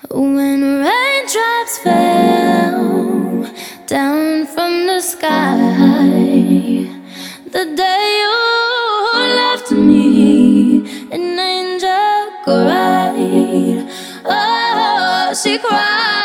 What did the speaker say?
When raindrops fell down from the sky, the day you left me, an angel cried. Oh, she cried.